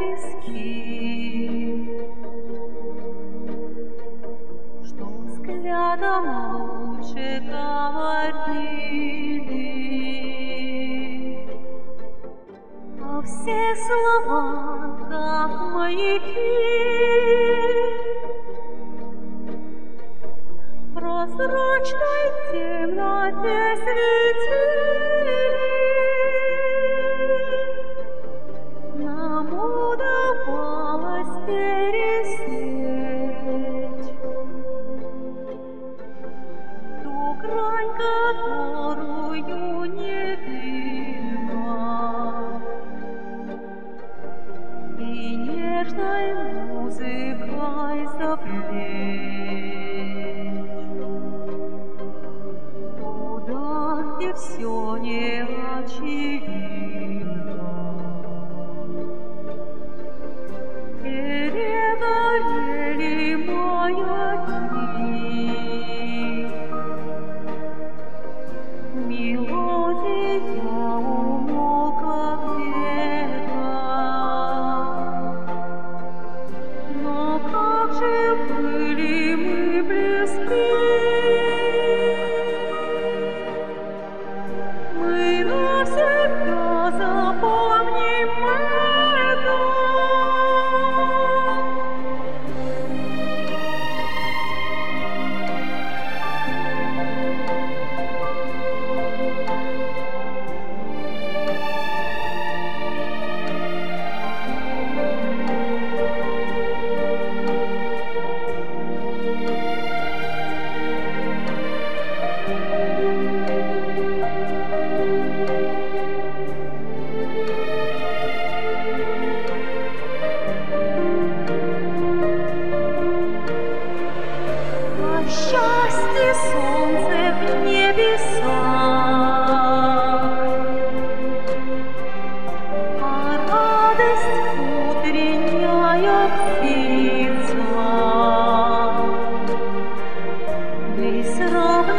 близки, что взглядом лучше говорили, а все слова, как маяки, в прозрачной темноте светили. Нам удавалось пересечь ту грань, которую не видно, и нежной музыкой завлечь туда, где все не очевидно. Перегорели маяки, мелодия умолкла где-то, но как же были мы близки. Мы навсегда запомним это. Счастье солнце в небесах, а радость утренняя птица, весь равно